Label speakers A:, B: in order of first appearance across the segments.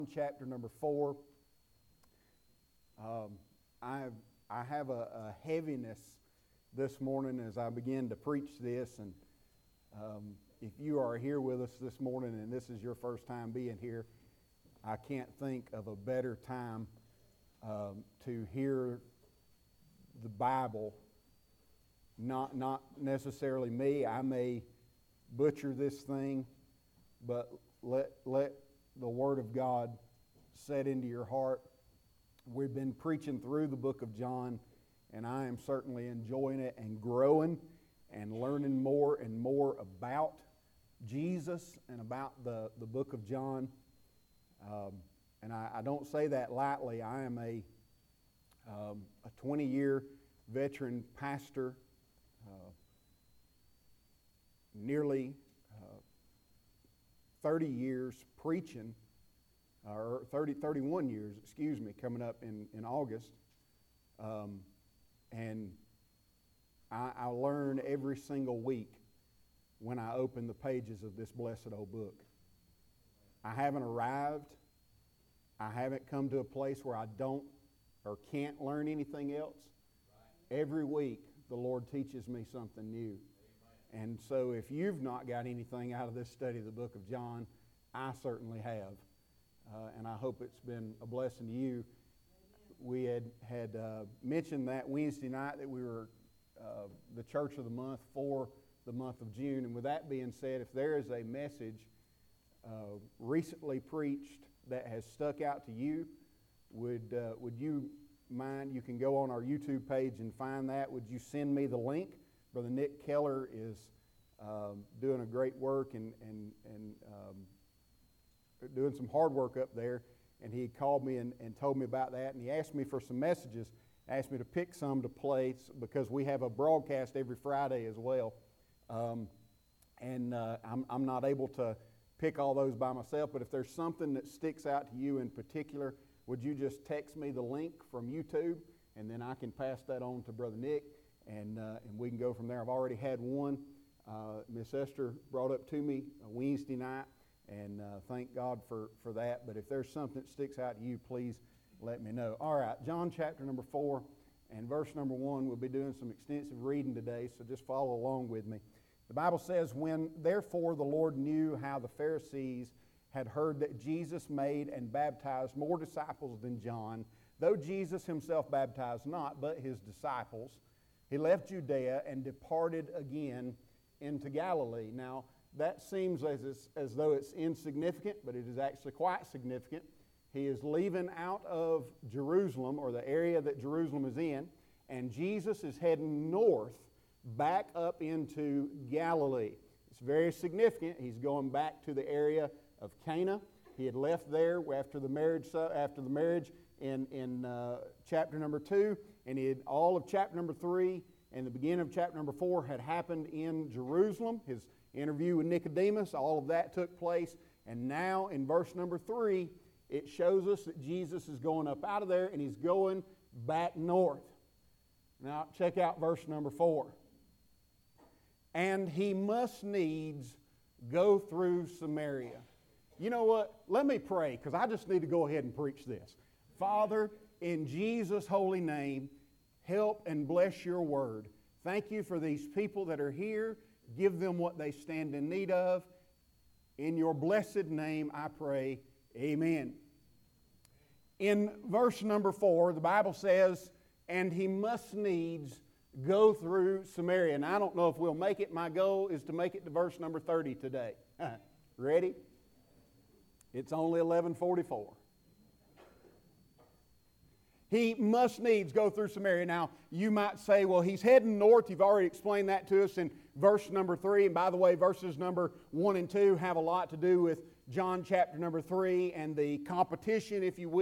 A: Chapter number 4. I have a heaviness this morning as I begin to preach this, and if you are here with us this morning and this is your first time being here, I can't think of a better time to hear the Bible. Not necessarily me. I may butcher this thing, but let the Word of God set into your heart. We've been preaching through the book of John, and I am certainly enjoying it and growing and learning more and more about Jesus and about the book of John. And I don't say that lightly. I am a 20-year veteran pastor, nearly 30 years preaching, or 31 years, coming up in August. And I learn every single week when I open the pages of this blessed old book. I haven't arrived. I haven't come to a place where I don't or can't learn anything else. Every week, the Lord teaches me something new. And so if you've not got anything out of this study of the book of John, I certainly have. And I hope it's been a blessing to you. We had mentioned that Wednesday night that we were the Church of the Month for the month of June. And with that being said, if there is a message recently preached that has stuck out to you, would you mind? You can go on our YouTube page and find that. Would you send me the link? Brother Nick Keller is doing a great work and doing some hard work up there. And he called me and told me about that. And he asked me for some messages, asked me to pick some to play because we have a broadcast every Friday as well. I'm not able to pick all those by myself, but if there's something that sticks out to you in particular, would you just text me the link from YouTube, and then I can pass that on to Brother Nick, and we can go from there. I've already had one. Miss Esther brought up to me Wednesday night, and thank God for that. But if there's something that sticks out to you, please let me know. All right, John chapter number 4 and verse number 1. We'll be doing some extensive reading today, so just follow along with me. The Bible says, "When therefore the Lord knew how the Pharisees had heard that Jesus made and baptized more disciples than John, though Jesus himself baptized not, but his disciples, he left Judea and departed again into Galilee." Now, that seems as though it's insignificant, but it is actually quite significant. He is leaving out of Jerusalem, or the area that Jerusalem is in, and Jesus is heading north back up into Galilee. It's very significant. He's going back to the area of Cana. He had left there after the marriage in chapter number 2, and all of chapter number 3 and the beginning of chapter number 4 had happened in Jerusalem. His interview with Nicodemus, all of that took place. And now in verse number 3, it shows us that Jesus is going up out of there and he's going back north. Now check out verse number 4. "And he must needs go through Samaria." You know what? Let me pray, because I just need to go ahead and preach this. Father, in Jesus' holy name, help and bless your word. Thank you for these people that are here. Give them what they stand in need of. In your blessed name I pray. Amen. In verse number 4, the Bible says, "And he must needs go through Samaria." And I don't know if we'll make it. My goal is to make it to verse number 30 today. Ready? It's only 11:44. He must needs go through Samaria. Now, you might say, well, he's heading north. You've already explained that to us in verse number 3. And by the way, verses number 1 and 2 have a lot to do with John chapter number 3 and the competition, if you will,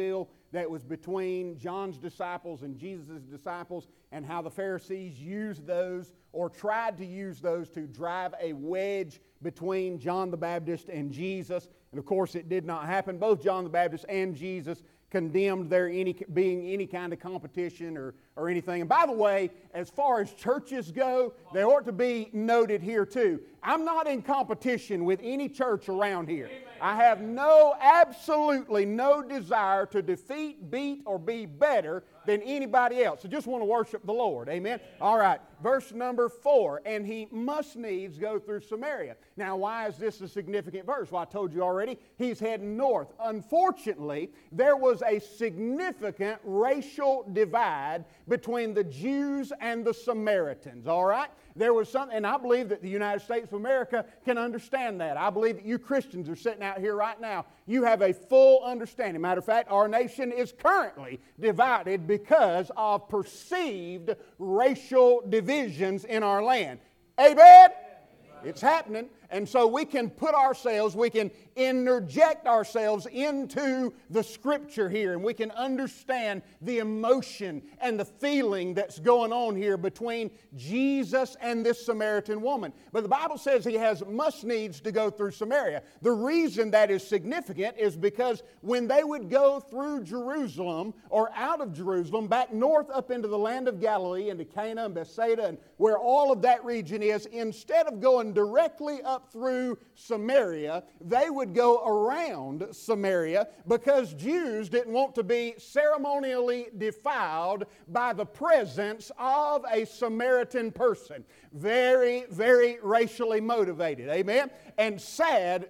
A: that was between John's disciples and Jesus' disciples, and how the Pharisees used those or tried to use those to drive a wedge between John the Baptist and Jesus. And of course it did not happen. Both John the Baptist and Jesus condemned there being any kind of competition or anything. And by the way, as far as churches go, they ought to be noted here too. I'm not in competition with any church around here. I have absolutely no desire to defeat, beat, or be better than anybody else. I just want to worship the Lord. Amen? All right, verse number 4. And he must needs go through Samaria. Now, why is this a significant verse? Well, I told you already, he's heading north. Unfortunately, there was a significant racial divide between the Jews and the Samaritans. All right? There was something, and I believe that the United States of America can understand that. I believe that you Christians are sitting out here right now. You have a full understanding. Matter of fact, our nation is currently divided because of perceived racial divisions in our land. Amen? It's happening. And so we can we can interject ourselves into the Scripture here, and we can understand the emotion and the feeling that's going on here between Jesus and this Samaritan woman. But the Bible says he must needs to go through Samaria. The reason that is significant is because when they would go through Jerusalem or out of Jerusalem, back north up into the land of Galilee, into Cana and Bethsaida, and where all of that region is, instead of going directly up through Samaria, they would go around Samaria because Jews didn't want to be ceremonially defiled by the presence of a Samaritan person. Very, very racially motivated. Amen? And sad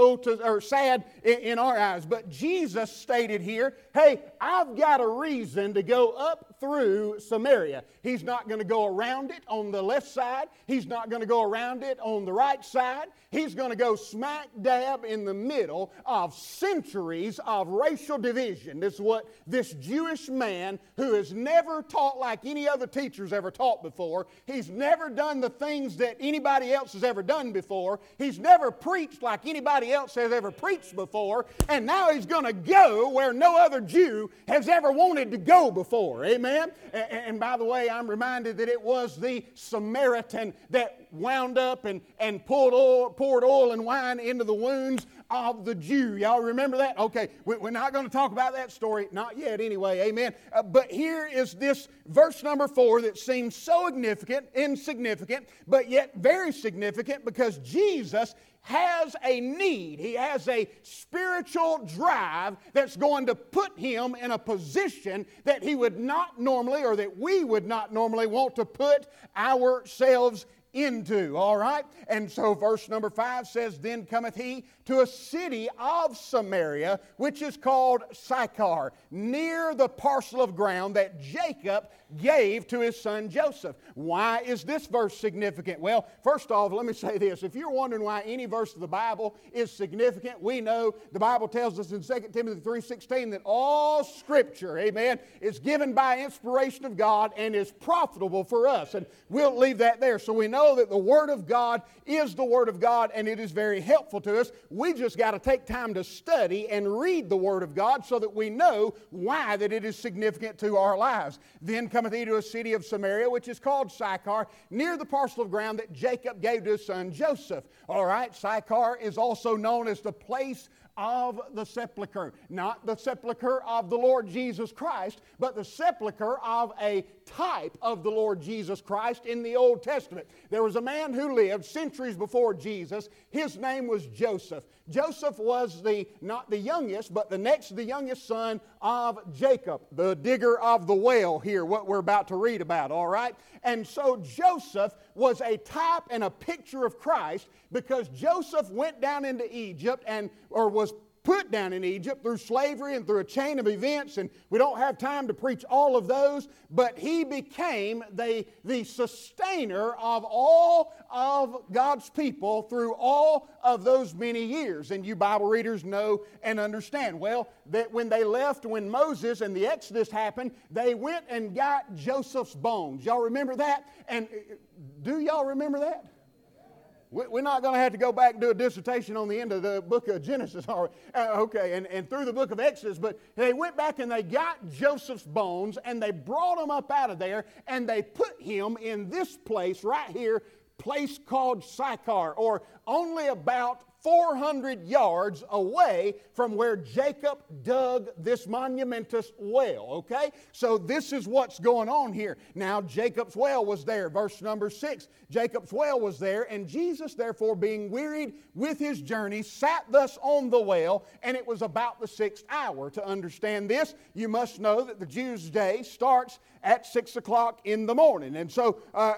A: in our eyes. But Jesus stated here, hey, I've got a reason to go up through Samaria. He's not going to go around it on the left side. He's not going to go around it on the right side. He's going to go smack dab in the middle of centuries of racial division. This is what this Jewish man, who has never taught like any other teacher's ever taught before. He's never done the things that anybody else has ever done before. He's never preached like anybody else has ever preached before. And now he's going to go where no other Jew has ever wanted to go before. Amen? And by the way, I'm reminded that it was the Samaritan that wound up and poured oil and wine into the wounds of the Jew. Y'all remember that? Okay, we're not going to talk about that story. Not yet anyway. Amen. But here is this verse number 4 that seems so insignificant, but yet very significant, because Jesus has a need. He has a spiritual drive that's going to put him in a position that he would not normally, or that we would not normally want to put ourselves into. All right? And so verse number 5 says, Then cometh he to a city of Samaria, which is called Sychar, near the parcel of ground that Jacob gave to his son Joseph. Why is this verse significant? Well, first off, let me say this. If you're wondering why any verse of the Bible is significant, we know the Bible tells us in 2 Timothy 3:16 that all Scripture, amen, is given by inspiration of God and is profitable for us. And we'll leave that there. So we know that the Word of God is the Word of God, and it is very helpful to us. We just got to take time to study and read the Word of God so that we know why that it is significant to our lives. Then cometh he to a city of Samaria, which is called Sychar, near the parcel of ground that Jacob gave to his son Joseph. All right, Sychar is also known as the place of the sepulchre. Not the sepulchre of the Lord Jesus Christ, but the sepulchre of a type of the Lord Jesus Christ in the Old Testament. There was a man who lived centuries before Jesus. His name was Joseph. Joseph was not the youngest, but the youngest son of Jacob, the digger of the well here, what we're about to read about, all right? And so Joseph was a type and a picture of Christ, because Joseph went down into Egypt or was put down in Egypt through slavery and through a chain of events, and we don't have time to preach all of those, but he became the sustainer of all of God's people through all of those many years. And you Bible readers know and understand, well, that when Moses and the Exodus happened, they went and got Joseph's bones. Y'all remember that? And do y'all remember that? We're not going to have to go back and do a dissertation on the end of the book of Genesis, are we? Okay, and through the book of Exodus, but they went back and they got Joseph's bones and they brought him up out of there and they put him in this place right here, place called Sychar, or only about 400 yards away from where Jacob dug this monumentous well, okay? So this is what's going on here. Now Jacob's well was there, verse number 6. Jacob's well was there, and Jesus, therefore, being wearied with his journey, sat thus on the well, and it was about the 6th hour. To understand this, you must know that the Jews' day starts at 6 o'clock in the morning. And so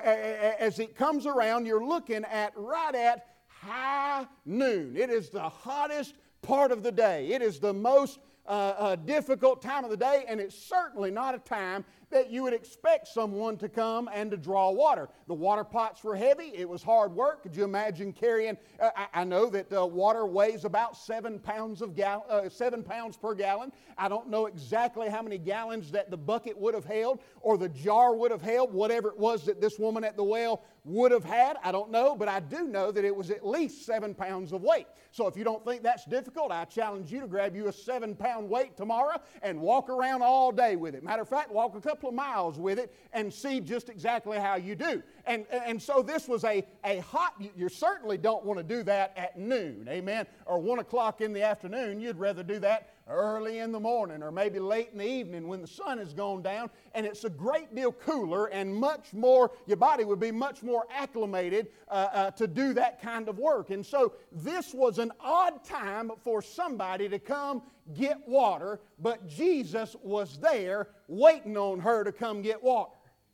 A: as it comes around, you're looking at right at high noon. It is the hottest part of the day. It is the most difficult time of the day, and it's certainly not a time that you would expect someone to come and to draw water. The water pots were heavy. It was hard work. Could you imagine carrying? I know that water weighs about 7 pounds 7 pounds per gallon. I don't know exactly how many gallons that the bucket would have held or the jar would have held, whatever it was that this woman at the well would have had. I don't know, but I do know that it was at least 7 pounds of weight. So if you don't think that's difficult, I challenge you to grab you a 7-pound weight tomorrow and walk around all day with it. Matter of fact, walk a couple of miles with it and see just exactly how you do. And so this was a hot, you certainly don't want to do that at noon, amen, or 1 o'clock in the afternoon. You'd rather do that early in the morning or maybe late in the evening when the sun has gone down and it's a great deal cooler and much more, your body would be much more acclimated to do that kind of work. And so this was an odd time for somebody to come get water, but Jesus was there waiting on her to come get water.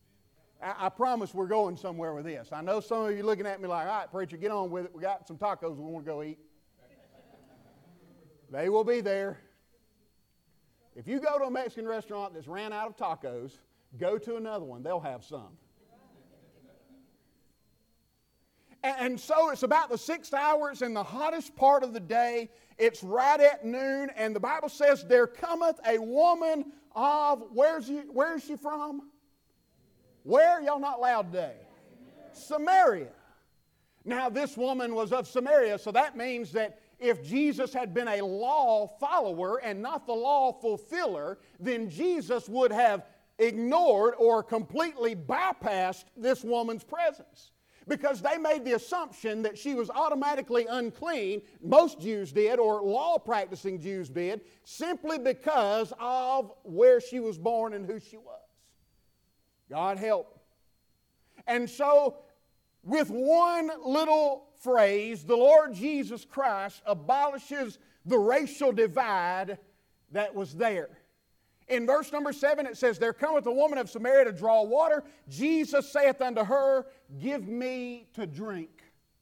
A: I promise we're going somewhere with this. I know some of you looking at me like, all right, preacher, get on with it. We got some tacos we want to go eat. They will be there. If you go to a Mexican restaurant that's ran out of tacos, go to another one. They'll have some. And so it's about the 6th hour. It's in the hottest part of the day. It's right at noon. And the Bible says, there cometh a woman of, where is she from? Where? Y'all not loud today. Samaria. Now this woman was of Samaria, so that means that if Jesus had been a law follower and not the law fulfiller, then Jesus would have ignored or completely bypassed this woman's presence. Because they made the assumption that she was automatically unclean, most Jews did, or law-practicing Jews did, simply because of where she was born and who she was. God help. And so, with one little phrase, the Lord Jesus Christ abolishes the racial divide that was there. In verse number 7 it says, there cometh a woman of Samaria to draw water. Jesus saith unto her, give me to drink.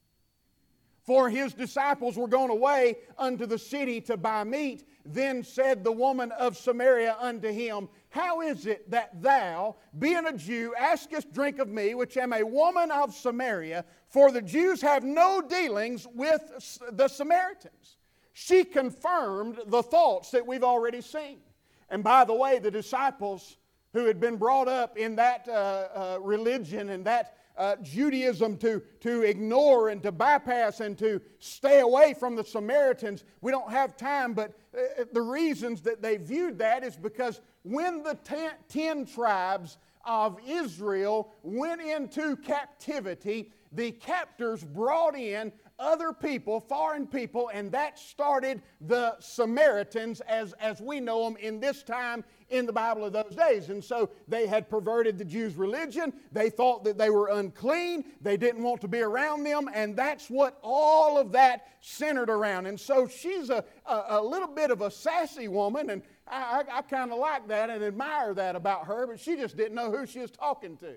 A: For his disciples were gone away unto the city to buy meat. Then said the woman of Samaria unto him, how is it that thou, being a Jew, askest drink of me, which am a woman of Samaria? For the Jews have no dealings with the Samaritans. She confirmed the thoughts that we've already seen. And by the way, the disciples who had been brought up in that religion and that Judaism to ignore and to bypass and to stay away from the Samaritans, we don't have time, but the reasons that they viewed that is because when the 10 tribes of Israel went into captivity, the captors brought in other people, foreign people, and that started the Samaritans as we know them in this time in the Bible of those days. And so they had perverted the Jews' religion. They thought that they were unclean. They didn't want to be around them, and that's what all of that centered around. And so she's a little bit of a sassy woman, and I kind of like that and admire that about her, but she just didn't know who she was talking to.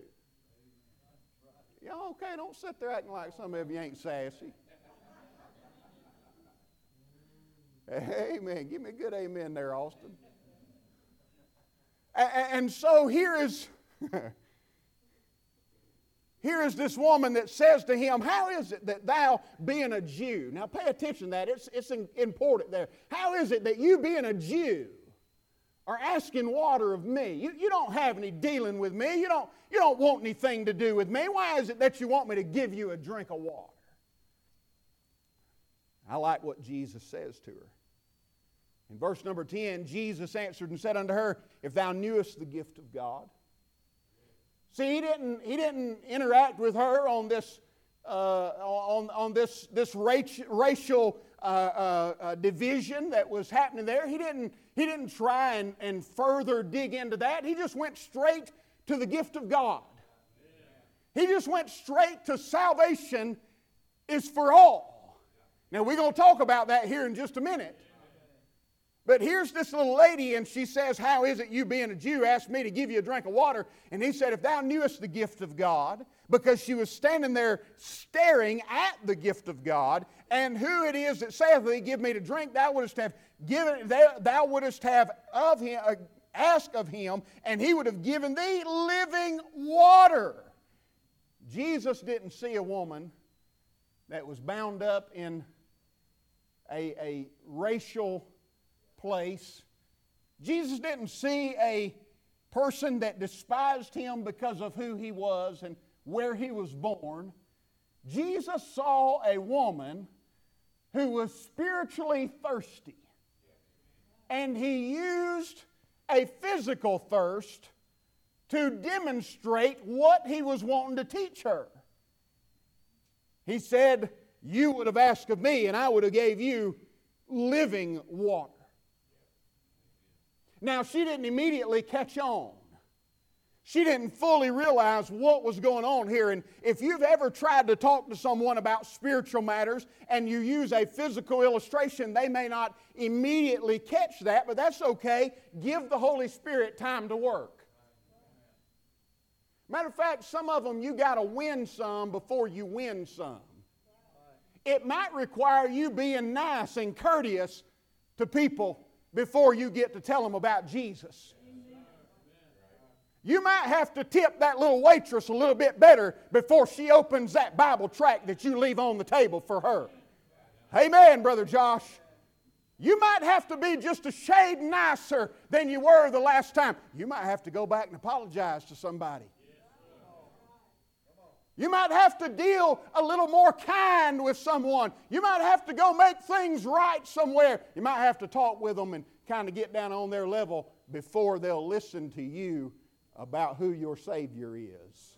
A: Y'all okay? Don't sit there acting like some of you ain't sassy. Amen. Give me a good amen there, Austin. And so here is this woman that says to him, how is it that thou, being a Jew, now pay attention to that, it's important there. How is it that you, being a Jew, are asking water of me? You don't have any dealing with me. You don't want anything to do with me. Why is it that you want me to give you a drink of water? I like what Jesus says to her. In verse number 10, Jesus answered and said unto her, If thou knewest the gift of God. See, he didn't interact with her on this this racial division that was happening there. He didn't try and further dig into that. He just went straight to the gift of God. He just went straight to salvation is for all. Now we're going to talk about that here in just a minute. But here's this little lady, and she says, How is it you, being a Jew, asked me to give you a drink of water? And he said, If thou knewest the gift of God, because she was standing there staring at the gift of God, and who it is that saith thee, Give me to drink, thou wouldst have of him, asked of him, and he would have given thee living water. Jesus didn't see a woman that was bound up in a racial place. Jesus didn't see a person that despised him because of who he was and where he was born. Jesus saw a woman who was spiritually thirsty. And he used a physical thirst to demonstrate what he was wanting to teach her. He said, You would have asked of me, and I would have gave you living water. Now, she didn't immediately catch on. She didn't fully realize what was going on here. And if you've ever tried to talk to someone about spiritual matters and you use a physical illustration, they may not immediately catch that, but that's okay. Give the Holy Spirit time to work. Matter of fact, some of them you got to win some before you win some. It might require you being nice and courteous to people before you get to tell them about Jesus. You might have to tip that little waitress a little bit better before she opens that Bible tract that you leave on the table for her. Amen, Brother Josh. You might have to be just a shade nicer than you were the last time. You might have to go back and apologize to somebody. You might have to deal a little more kind with someone. You might have to go make things right somewhere. You might have to talk with them and kind of get down on their level before they'll listen to you about who your Savior is.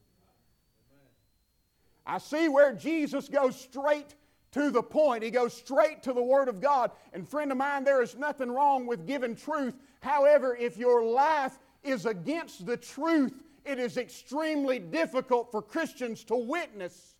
A: I see where Jesus goes straight to the point. He goes straight to the Word of God. And friend of mine, there is nothing wrong with giving truth. However, if your life is against the truth, it is extremely difficult for Christians to witness,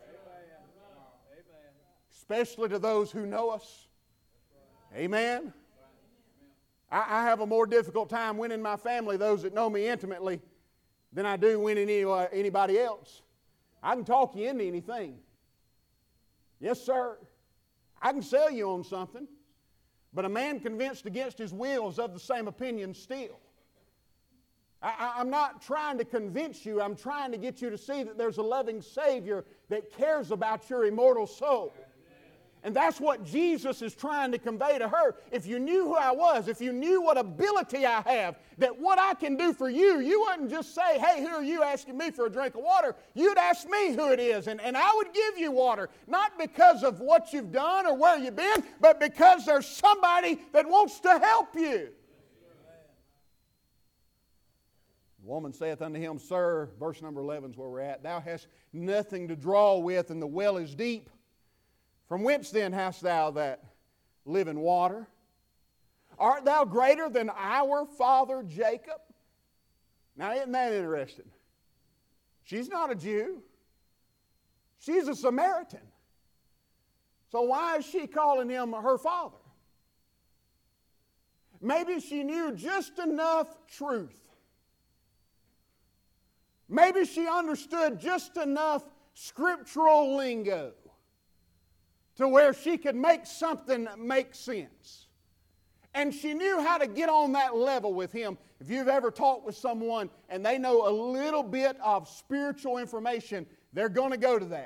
A: especially to those who know us. Amen. I have a more difficult time winning my family, those that know me intimately, than I do winning anybody else. I can talk you into anything. Yes, sir. I can sell you on something. But a man convinced against his will is of the same opinion still. I'm not trying to convince you. I'm trying to get you to see that there's a loving Savior that cares about your immortal soul. And that's what Jesus is trying to convey to her. If you knew who I was, if you knew what ability I have, that what I can do for you, you wouldn't just say, Hey, who are you asking me for a drink of water? You'd ask me who it is, and I would give you water. Not because of what you've done or where you've been, but because there's somebody that wants to help you. The woman saith unto him, Sir, verse number 11 is where we're at, Thou hast nothing to draw with, and the well is deep. From whence then hast thou that living water? Art thou greater than our father Jacob? Now, isn't that interesting? She's not a Jew. She's a Samaritan. So why is she calling him her father? Maybe she knew just enough truth. Maybe she understood just enough scriptural lingo to where she could make something make sense. And she knew how to get on that level with him. If you've ever talked with someone and they know a little bit of spiritual information, they're going to go to that.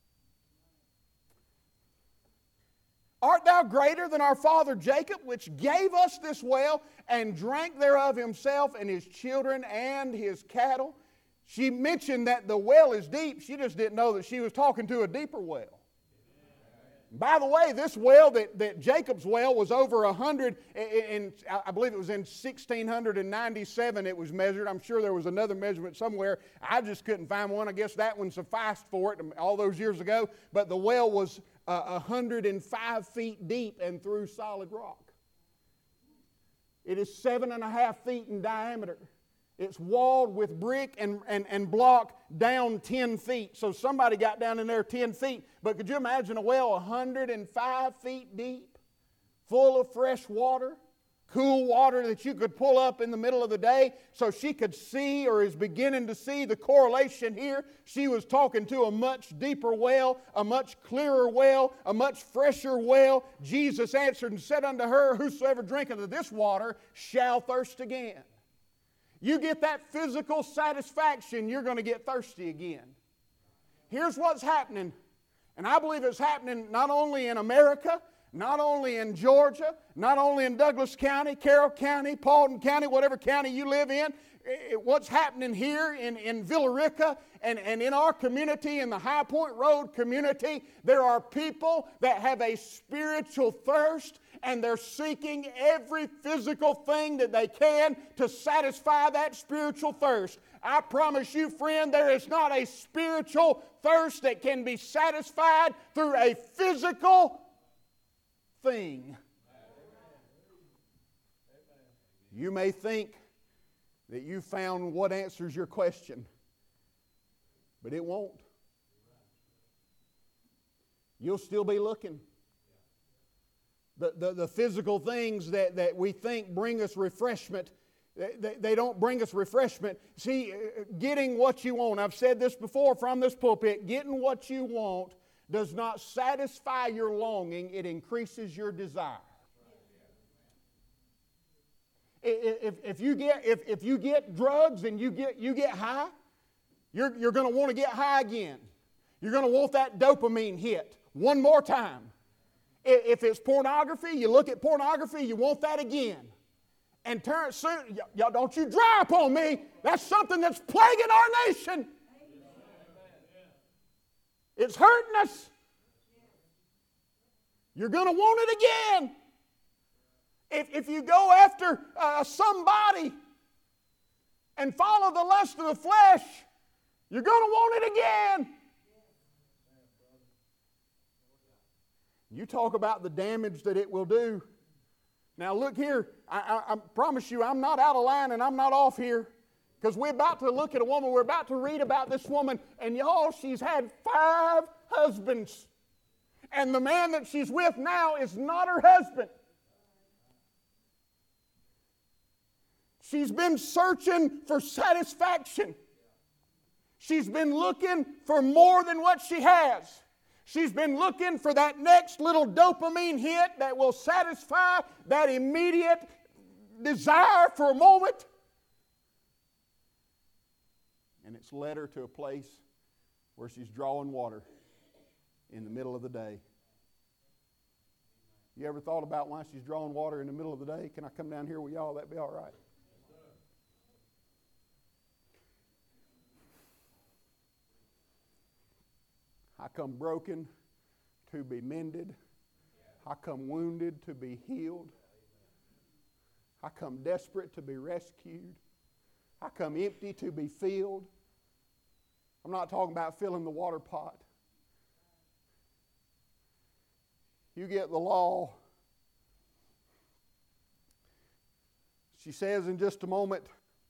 A: Art thou greater than our father Jacob, which gave us this well and drank thereof himself and his children and his cattle? She mentioned that the well is deep. She just didn't know that she was talking to a deeper well. By the way, this well, that Jacob's well, was over 100, I believe it was in 1697 it was measured. I'm sure there was another measurement somewhere. I just couldn't find one. I guess that one sufficed for it all those years ago. But the well was 105 feet deep and through solid rock. It is 7.5 feet in diameter. It's walled with brick and block down 10 feet. So somebody got down in there 10 feet. But could you imagine a well 105 feet deep, full of fresh water, cool water that you could pull up in the middle of the day? So she could see, or is beginning to see, the correlation here. She was talking to a much deeper well, a much clearer well, a much fresher well. Jesus answered and said unto her, whosoever drinketh of this water shall thirst again. You get that physical satisfaction, you're going to get thirsty again. Here's what's happening, and I believe it's happening not only in America, not only in Georgia, not only in Douglas County, Carroll County, Paulding County, whatever county you live in. What's happening here in Villa Rica and in our community, in the High Point Road community, there are people that have a spiritual thirst, and they're seeking every physical thing that they can to satisfy that spiritual thirst. I promise you, friend, there is not a spiritual thirst that can be satisfied through a physical thing. You may think that you found what answers your question, but it won't. You'll still be looking. The physical things that we think bring us refreshment, they don't bring us refreshment. See, getting what you want, I've said this before from this pulpit, getting what you want does not satisfy your longing, it increases your desire. If you get drugs and you get high, you're going to want to get high again. You're going to want that dopamine hit one more time. If it's pornography, you look at pornography, you want that again. And soon, y'all, don't you dry up on me. That's something that's plaguing our nation. It's hurting us. You're going to want it again. If you go after somebody and follow the lust of the flesh, you're going to want it again. You talk about the damage that it will do. Now look here, I promise you I'm not out of line and I'm not off here, because we're about to look at a woman, we're about to read about this woman, and y'all, she's had 5 husbands. And the man that she's with now is not her husband. She's been searching for satisfaction. She's been looking for more than what she has. She's been looking for that next little dopamine hit that will satisfy that immediate desire for a moment. And it's led her to a place where she's drawing water in the middle of the day. You ever thought about why she's drawing water in the middle of the day? Can I come down here with y'all? That'd be all right. I come broken to be mended. I come wounded to be healed. I come desperate to be rescued. I come empty to be filled. I'm not talking about filling the water pot. You get the law. She says in just a moment,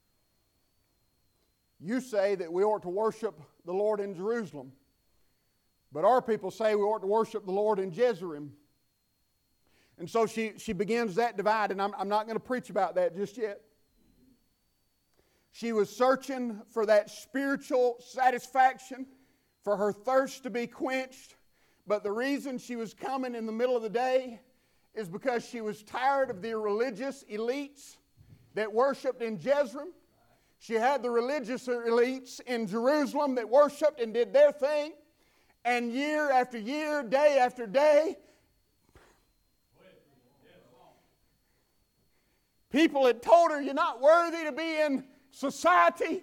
A: you say that we ought to worship the Lord in Jerusalem. But our people say we ought to worship the Lord in Jerusalem. And so she begins that divide, and I'm not going to preach about that just yet. She was searching for that spiritual satisfaction, for her thirst to be quenched. But the reason she was coming in the middle of the day is because she was tired of the religious elites that worshiped in Jerusalem. She had the religious elites in Jerusalem that worshiped and did their thing. And year after year, day after day, people had told her, you're not worthy to be in society.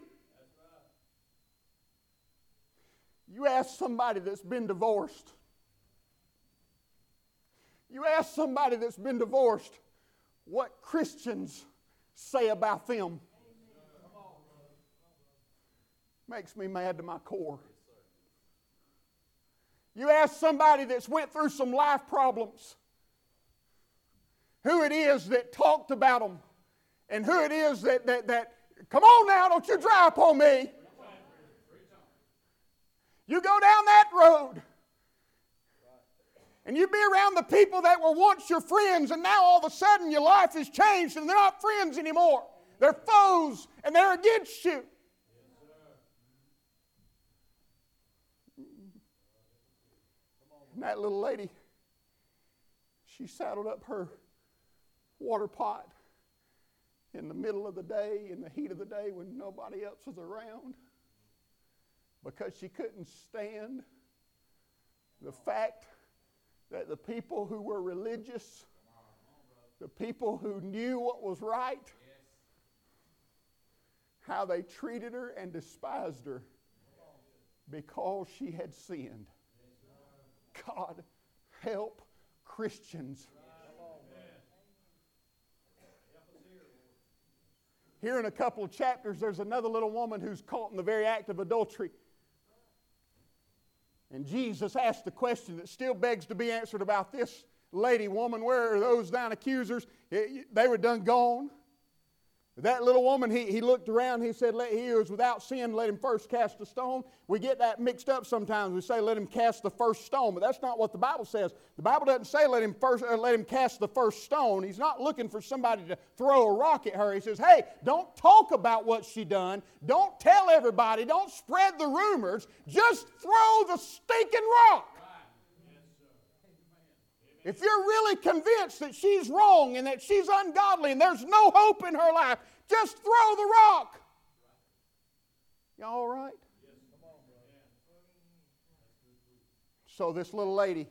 A: You ask somebody that's been divorced, You ask somebody that's been divorced what Christians say about them. Makes me mad to my core. You ask somebody that's went through some life problems who it is that talked about them and who it is that come on now, don't you dry up on me. You go down that road and you be around the people that were once your friends, and now all of a sudden your life has changed and they're not friends anymore. They're foes and they're against you. And that little lady, she saddled up her water pot in the middle of the day, in the heat of the day when nobody else was around, because she couldn't stand the fact that the people who were religious, the people who knew what was right, how they treated her and despised her because she had sinned. God, help Christians. Here in a couple of chapters, there's another little woman who's caught in the very act of adultery. And Jesus asked a question that still begs to be answered about this lady. Woman, where are those thine accusers? They were done gone. That little woman, he looked around, he said, he who is without sin, let him first cast a stone. We get that mixed up sometimes. We say, let him cast the first stone, but that's not what the Bible says. The Bible doesn't say let him cast the first stone. He's not looking for somebody to throw a rock at her. He says, hey, don't talk about what she done. Don't tell everybody. Don't spread the rumors. Just throw the stinking rock. If you're really convinced that she's wrong and that she's ungodly and there's no hope in her life, just throw the rock. Y'all all right? So this little lady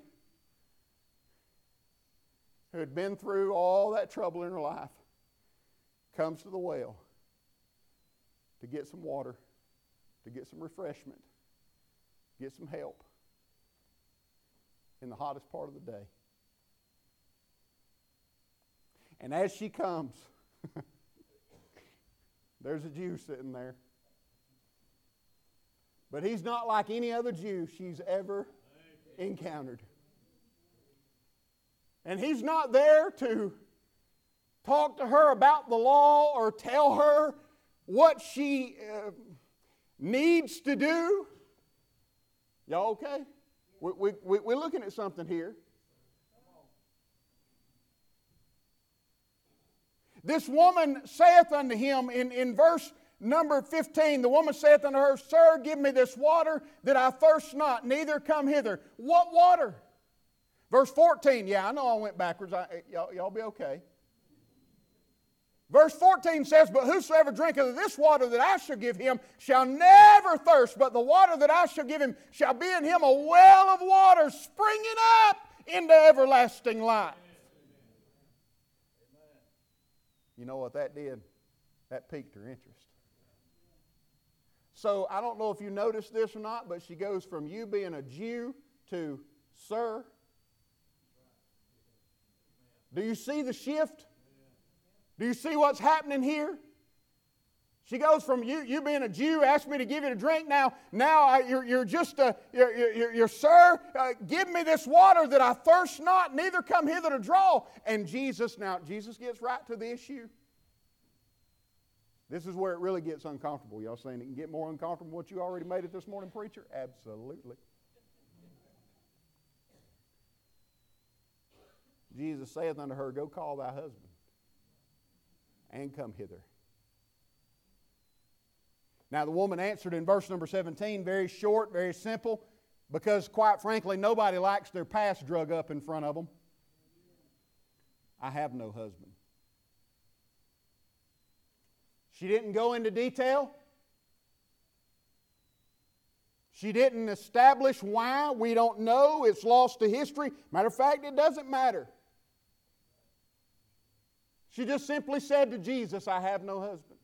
A: who had been through all that trouble in her life comes to the well to get some water, to get some refreshment, get some help in the hottest part of the day. And as she comes, there's a Jew sitting there. But he's not like any other Jew she's ever encountered. And he's not there to talk to her about the law or tell her what she needs to do. Y'all okay? We're looking at something here. This woman saith unto him in verse number 15, the woman saith unto her, Sir, give me this water that I thirst not, neither come hither. What water? Verse 14, yeah, I know I went backwards. Y'all be okay. Verse 14 says, But whosoever drinketh of this water that I shall give him shall never thirst, but the water that I shall give him shall be in him a well of water springing up into everlasting life. You know what that did? That piqued her interest. So I don't know if you noticed this or not, but she goes from you being a Jew to sir. Do you see the shift? Do you see what's happening here? She goes from you being a Jew, asked me to give you a drink. Now you're just you're sir. Give me this water that I thirst not, neither come hither to draw. And Jesus gets right to the issue. This is where it really gets uncomfortable. Y'all saying it can get more uncomfortable than what you already made it this morning, preacher? Absolutely. Jesus saith unto her, Go call thy husband and come hither. Now the woman answered in verse number 17, very short, very simple, because quite frankly, nobody likes their past drug up in front of them. I have no husband. She didn't go into detail. She didn't establish why. We don't know. It's lost to history. Matter of fact, it doesn't matter. She just simply said to Jesus, I have no husband.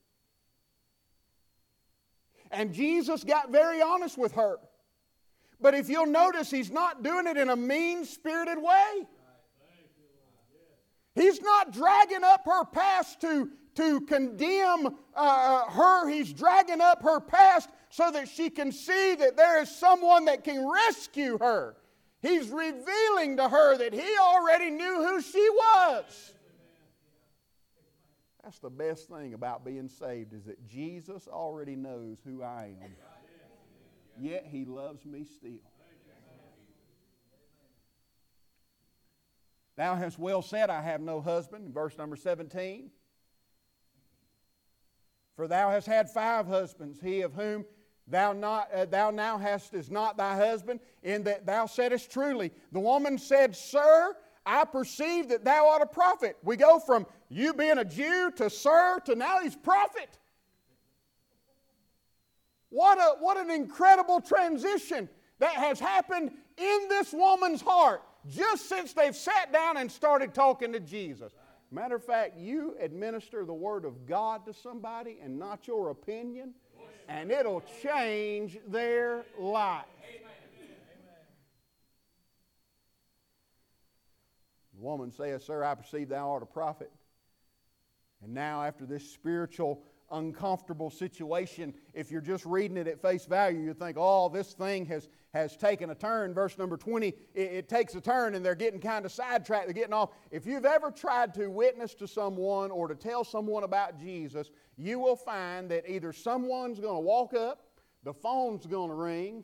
A: And Jesus got very honest with her. But if you'll notice, He's not doing it in a mean-spirited way. He's not dragging up her past to condemn her. He's dragging up her past so that she can see that there is someone that can rescue her. He's revealing to her that He already knew who she was. That's the best thing about being saved, is that Jesus already knows who I am. Yet He loves me still. Thou hast well said, I have no husband. Verse number 17. For thou hast had 5 husbands. He of whom thou now hast is not thy husband, in that thou saidest truly. The woman said, Sir, I perceive that thou art a prophet. We go from you being a Jew to sir to now he's prophet. What an incredible transition that has happened in this woman's heart just since they've sat down and started talking to Jesus. Matter of fact, you administer the Word of God to somebody and not your opinion, and it'll change their life. The woman says, Sir, I perceive thou art a prophet. And now after this spiritual, uncomfortable situation, if you're just reading it at face value, you think, oh, this thing has taken a turn. Verse number 20, it takes a turn and they're getting kind of sidetracked. They're getting off. If you've ever tried to witness to someone or to tell someone about Jesus, you will find that either someone's going to walk up, the phone's going to ring.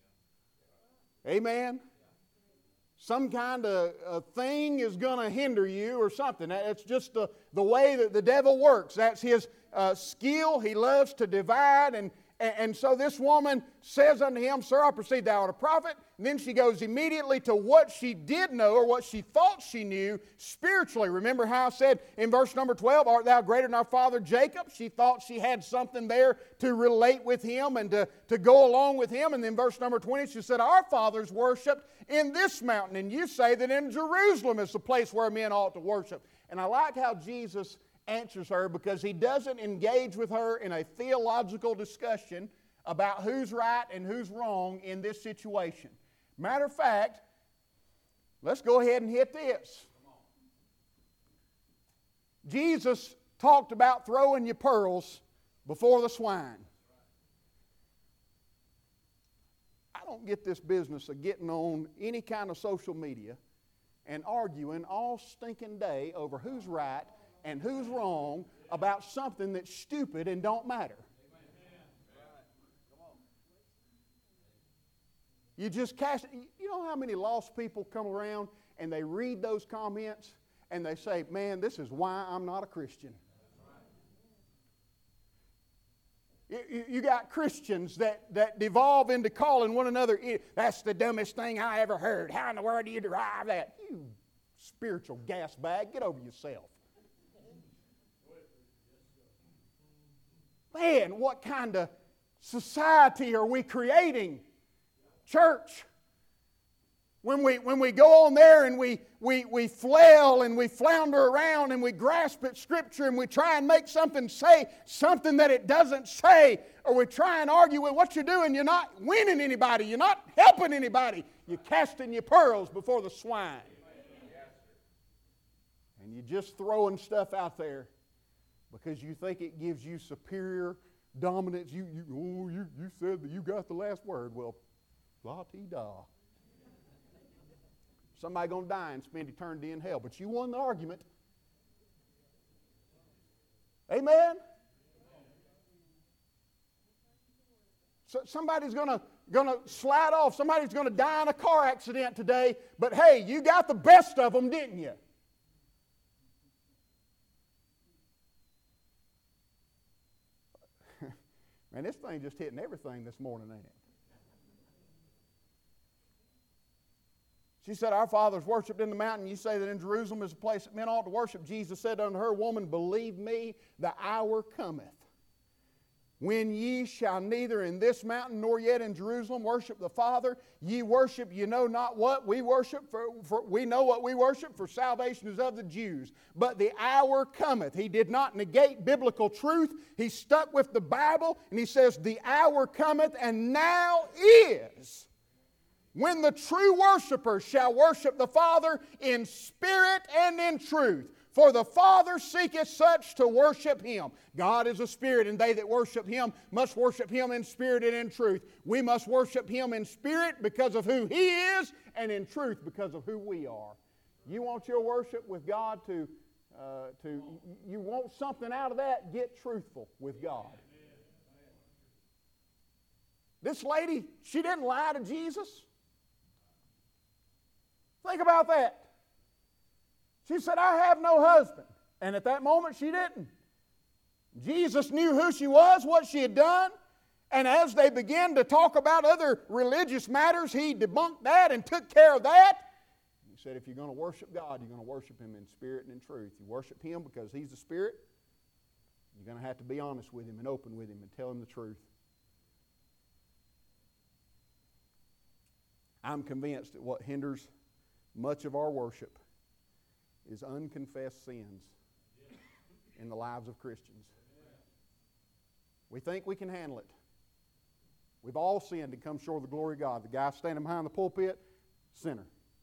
A: Amen? Some kind of thing is going to hinder you or something. That's just the way that the devil works. That's his skill. He loves to divide. And so this woman says unto him, Sir, I perceive thou art a prophet. And then she goes immediately to what she did know or what she thought she knew spiritually. Remember how I said in verse number 12, Art thou greater than our father Jacob? She thought she had something there to relate with him and to go along with him. And then verse number 20, she said, Our fathers worshipped in this mountain, and you say that in Jerusalem is the place where men ought to worship. And I like how Jesus answers her, because He doesn't engage with her in a theological discussion about who's right and who's wrong in this situation. Matter of fact, let's go ahead and hit this. Jesus talked about throwing your pearls before the swine. I don't get this business of getting on any kind of social media and arguing all stinking day over who's right and who's wrong about something that's stupid and don't matter. You just cast it. You know how many lost people come around and they read those comments and they say, man, this is why I'm not a Christian. You got Christians that devolve into calling one another, that's the dumbest thing I ever heard. How in the world do you derive that? You spiritual gas bag, get over yourself. Man, what kind of society are we creating? Church. When we go on there and we flail and we flounder around and we grasp at Scripture and we try and make something say something that it doesn't say, or we try and argue with what you're doing, you're not winning anybody, you're not helping anybody, you're casting your pearls before the swine. And you're just throwing stuff out there because you think it gives you superior dominance. You said that you got the last word. Well, la-ti-da. Somebody going to die and spend eternity in hell. But you won the argument. Amen? So somebody's going to slide off. Somebody's going to die in a car accident today. But hey, you got the best of them, didn't you? Man, this thing just hitting everything this morning, ain't it? She said, Our fathers worshipped in the mountain. You say that in Jerusalem is a place that men ought to worship. Jesus said unto her, Woman, believe me, the hour cometh when ye shall neither in this mountain nor yet in Jerusalem worship the Father. Ye worship, you know not what we worship, for we know what we worship, for salvation is of the Jews. But the hour cometh. He did not negate biblical truth. He stuck with the Bible, and he says, the hour cometh, and now is when the true worshipers shall worship the Father in spirit and in truth. For the Father seeketh such to worship Him. God is a spirit, and they that worship Him must worship Him in spirit and in truth. We must worship Him in spirit because of who He is, and in truth because of who we are. You want your worship with God you want something out of that, get truthful with God. This lady, she didn't lie to Jesus. Think about that. She said, I have no husband. And at that moment, she didn't. Jesus knew who she was, what she had done. And as they began to talk about other religious matters, He debunked that and took care of that. He said, if you're going to worship God, you're going to worship Him in spirit and in truth. You worship Him because He's the Spirit. You're going to have to be honest with Him and open with Him and tell Him the truth. I'm convinced that what hinders much of our worship is unconfessed sins in the lives of Christians. We think we can handle it. We've all sinned and come short of the glory of God. The guy standing behind the pulpit, sinner.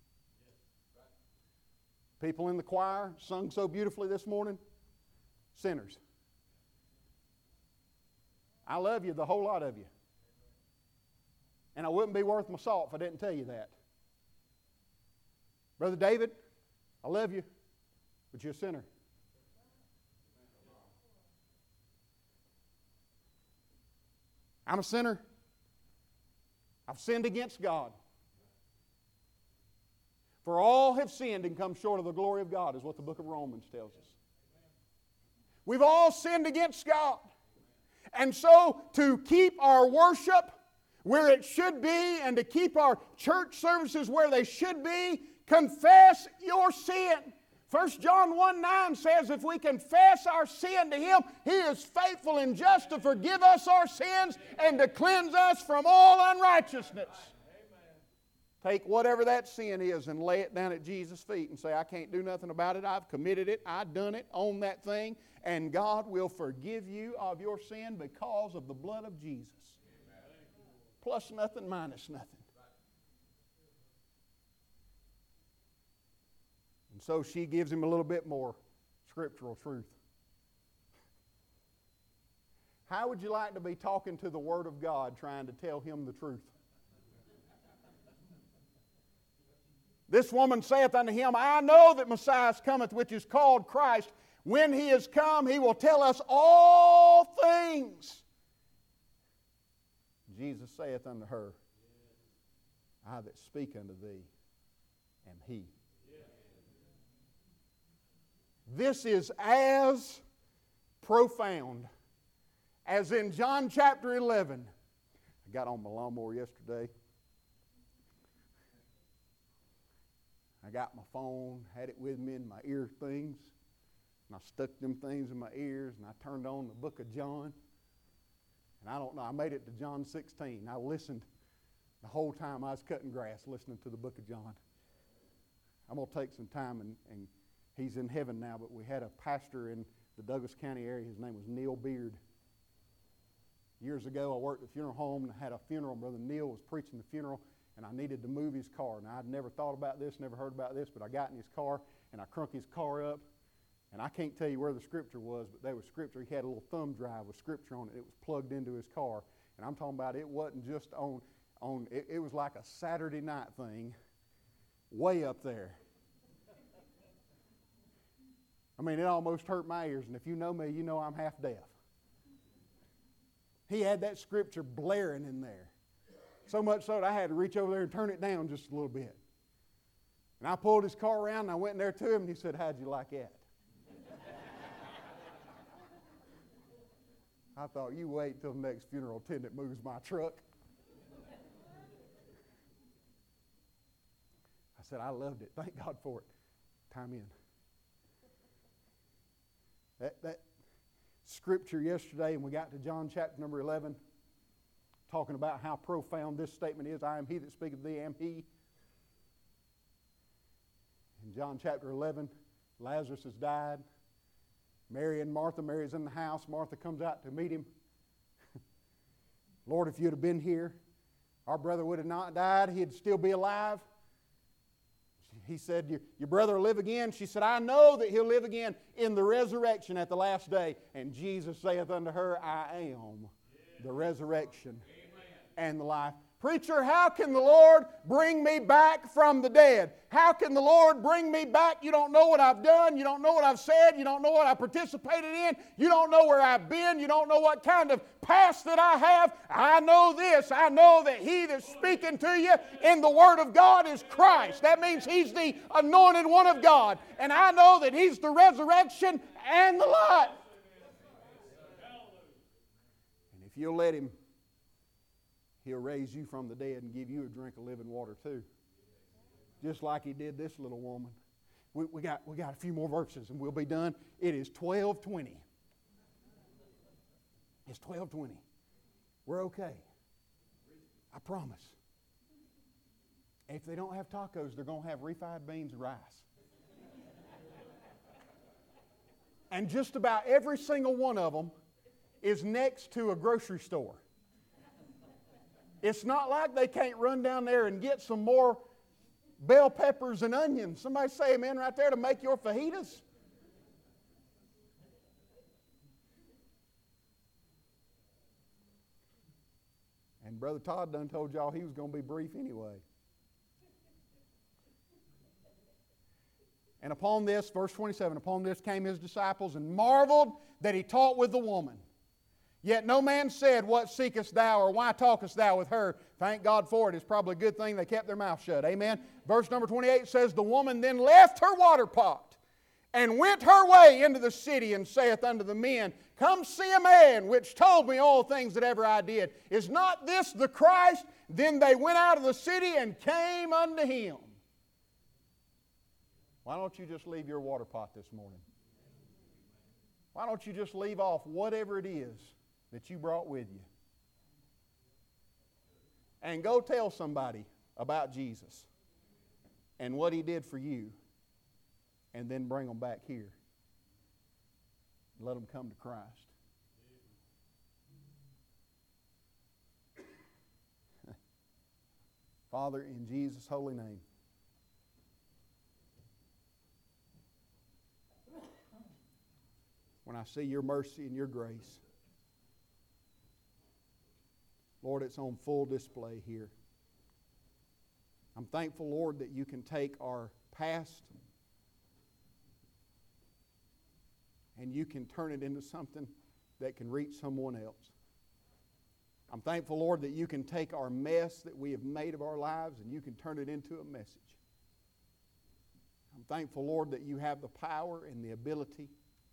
A: People in the choir sung so beautifully this morning, sinners. I love you, the whole lot of you. And I wouldn't be worth my salt if I didn't tell you that. Brother David, I love you, but you're a sinner. I'm a sinner. I've sinned against God. For all have sinned and come short of the glory of God, is what the book of Romans tells us. We've all sinned against God. And so to keep our worship where it should be and to keep our church services where they should be, confess your sin. 1 John 1:9 says if we confess our sin to Him, He is faithful and just to forgive us our sins and to cleanse us from all unrighteousness. Take whatever that sin is and lay it down at Jesus' feet and say, I can't do nothing about it. I've committed it. I've done it. Own that thing. And God will forgive you of your sin because of the blood of Jesus. Plus nothing, minus nothing. And so she gives him a little bit more scriptural truth. How would you like to be talking to the Word of God trying to tell Him the truth? This woman saith unto him, I know that Messiah cometh, which is called Christ. When He is come, He will tell us all things. Jesus saith unto her, I that speak unto thee am He. This is as profound as in John chapter 11. I got on my lawnmower yesterday. I got my phone, had it with me in my ear things, and I stuck them things in my ears, and I turned on the book of John. And I don't know, I made it to John 16. I listened the whole time I was cutting grass, listening to the book of John. I'm going to take some time, and he's in heaven now, but we had a pastor in the Douglas County area. His name was Neil Beard. Years ago, I worked at a funeral home and had a funeral. Brother Neil was preaching the funeral, and I needed to move his car. Now, I'd never thought about this, never heard about this, but I got in his car, and I crunk his car up. And I can't tell you where the scripture was, but there was scripture. He had a little thumb drive with scripture on it. It was plugged into his car. And I'm talking about it wasn't just it was like a Saturday night thing way up there. I mean, it almost hurt my ears. And if you know me, you know I'm half deaf. He had that scripture blaring in there. So much so that I had to reach over there and turn it down just a little bit. And I pulled his car around and I went in there to him and he said, how'd you like that? I thought, you wait till the next funeral attendant moves my truck. I said, I loved it. Thank God for it. Time in. That scripture yesterday, and we got to John chapter number 11, talking about how profound this statement is. I am He that speaketh thee, am He. In John chapter 11, Lazarus has died. Mary and Martha, Mary's in the house. Martha comes out to meet him. Lord, if you'd have been here, Our brother would have not died. He'd still be alive. He said, your brother will live again. She said, I know that he'll live again in the resurrection at the last day. And Jesus saith unto her, I am the resurrection and the life. Preacher, how can the Lord bring me back from the dead? How can the Lord bring me back? You don't know what I've done. You don't know what I've said. You don't know what I participated in. You don't know where I've been. You don't know what kind of past that I have. I know this. I know that He that's speaking to you in the Word of God is Christ. That means He's the anointed one of God. And I know that He's the resurrection and the life. And if you'll let Him, He'll raise you from the dead and give you a drink of living water too. Just like He did this little woman. We got a few more verses and we'll be done. It is 12:20. It's 12:20. We're okay. I promise. If they don't have tacos, they're going to have refried beans and rice. And just about every single one of them is next to a grocery store. It's not like they can't run down there and get some more bell peppers and onions. Somebody say amen right there to make your fajitas. And Brother Todd done told y'all he was going to be brief anyway. And upon this, verse 27, upon this came His disciples and marveled that He taught with the woman. Yet no man said, What seekest thou, or why talkest thou with her? Thank God for it. It's probably a good thing they kept their mouth shut. Amen. Verse number 28 says, The woman then left her water pot and went her way into the city and saith unto the men, Come see a man which told me all things that ever I did. Is not this the Christ? Then they went out of the city and came unto Him. Why don't you just leave your water pot this morning? Why don't you just leave off whatever it is that you brought with you and go tell somebody about Jesus and what He did for you, and then bring them back here and let them come to Christ. Father, in Jesus' holy name, when I see Your mercy and Your grace, Lord, it's on full display here. I'm thankful, Lord, that You can take our past and You can turn it into something that can reach someone else. I'm thankful, Lord, that You can take our mess that we have made of our lives and You can turn it into a message. I'm thankful, Lord, that You have the power and the ability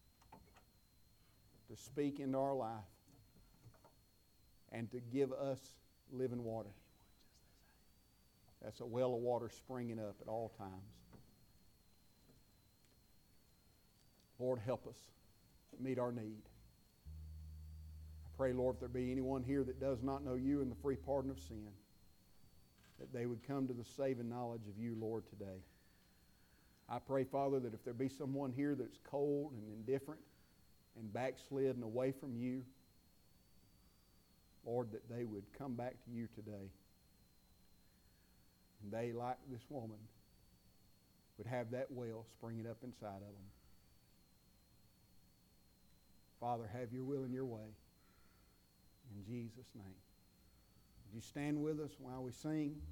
A: to speak into our life and to give us living water. That's a well of water springing up at all times. Lord, help us meet our need. I pray, Lord, if there be anyone here that does not know You and the free pardon of sin, that they would come to the saving knowledge of You, Lord, today. I pray, Father, that if there be someone here that's cold and indifferent and backslid and away from You, Lord, that they would come back to You today. And they, like this woman, would have that well springing up inside of them. Father, have Your will and Your way. In Jesus' name. Would you stand with us while we sing?